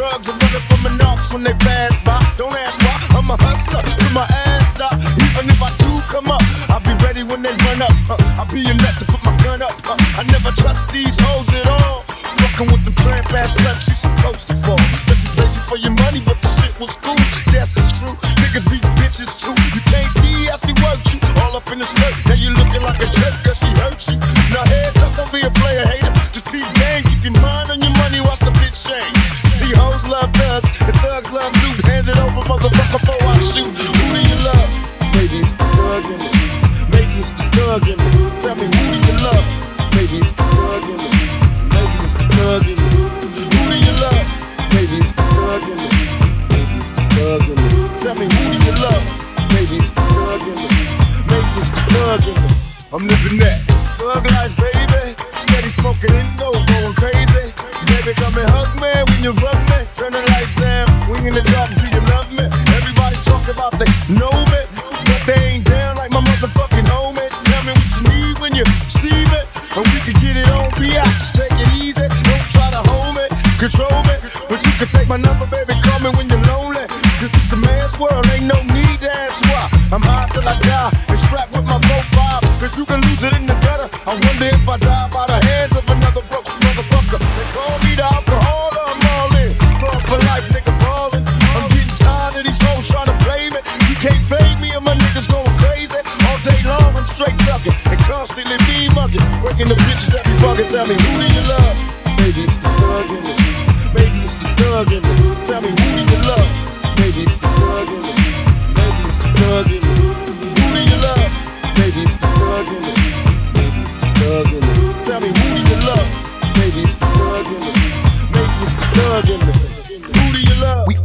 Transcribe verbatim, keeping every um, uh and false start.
drugs and running from an ops when they pass by. Don't ask why, I'm a hustler till my ass stop. Even if I do come up, I'll be ready when they run up. Uh, I'll be in that to put my gun up. Uh, I never trust these hoes at all. Fucking with them tramp ass sluts, you supposed to fall. Said she paid you for your money, but the shit was cool. Yes, it's true. Niggas beat bitches too. You can't see how she worked you all up in the skirt. Now you looking like a jerk 'cause she hurt you. Now heads up, don't be a player hater. Just keep game, keep your mind on your money, watch the bitch change. See hoes love thugs, and thugs love loot. Hand it over, motherfucker, before I shoot. Who do you love? Maybe it's the thug in me. Maybe it's the thug in me. Tell me who do you love? Maybe it's the thug in me. Maybe it's the thug in me. Who do you love? Maybe it's the thug in me. Maybe it's the thug in me. Tell me who do you love? Maybe it's the thug in me. Maybe it's the thug in me. I'm living that thug life, baby. Steady smoking indo, going crazy. Baby, come and hug me when you rub me. Turn the lights down, we in the dark, do you love me? Everybody's talking about they know me, but they ain't down like my motherfucking homies. Tell me what you need when you see me, and we can get it on biatch. Take it easy, don't try to hold me, control me, but you can take my number, baby, call me when you're lonely. Cause it's a man's world, ain't no need to ask why. I'm high till I die, and strapped with my four five. Cause you can lose it in the gutter. I wonder if I die by the hands of another broke motherfucker. They call me the alcohol, I'm all in. Thug for life, nigga ballin'. I'm getting tired of these hoes trying to play me. You can't fade me and my niggas going crazy. All day long I'm straight ducking and constantly mean mugging. Breaking the bitches that be bugging. Tell me who do you love? Maybe it's the thug in me. Maybe it's the thug in me. Tell me who do you love? Maybe it's the thug in me. Maybe it's the thug in me. Who do you love? Maybe it's the thug in me. Maybe it's the thug in me. Tell me who do you love? Maybe it's the thug in me. Maybe it's the thug in me.